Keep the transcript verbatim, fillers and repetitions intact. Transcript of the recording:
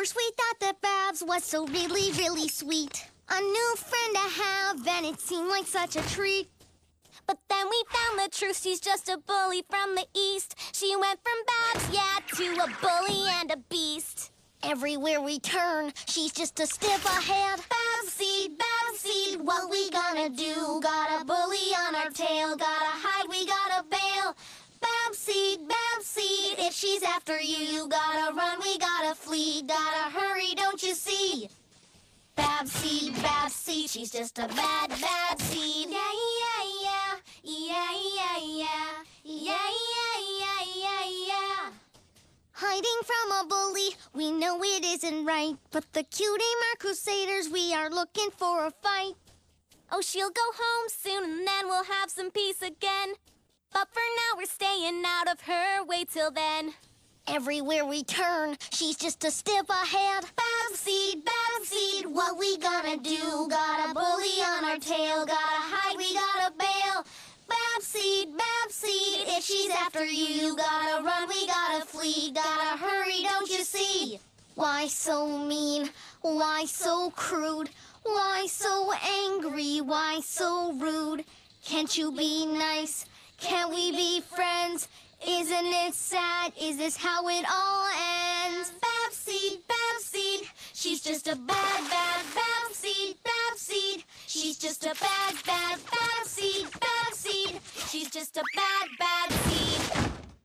first we thought that Babs was so really, really sweet. A new friend to have, and it seemed like such a treat. But then we found the truth, she's just a bully from the east. She went from Babs, yeah, to a bully and a beast. Everywhere we turn, she's just a step ahead. Babseed, Babseed, what we gonna do? Got a bully on our tail, gotta hide, we gotta bail. Babseed, Babseed, if she's after you, you gotta run, we gotta flee. Gotta hurry, don't you see? Babseed, Babseed, she's just a bad, bad seed. Yeah, yeah, yeah, yeah, yeah, yeah, yeah, yeah, yeah, yeah, yeah. Hiding from a bully, we know it isn't right. But the Cutie Mark Crusaders, we are looking for a fight. Oh, she'll go home soon and then we'll have some peace again. But for now we're staying out of her way till then. Everywhere we turn, she's just a step ahead. Babseed, Babseed, what we gonna do? Got a bully on our tail, gotta hide, we gotta bail. Babseed, Babseed, if she's after you, you gotta run, we gotta flee. Gotta hurry, don't you see? Why so mean? Why so crude? Why so angry? Why so rude? Can't you be nice? Can't we be friends? Isn't it sad? Is this how it all ends? Babseed, Babseed, she's just a bad, bad Babseed, Babseed. She's just a bad, bad Babseed, Babseed. She's just a bad, bad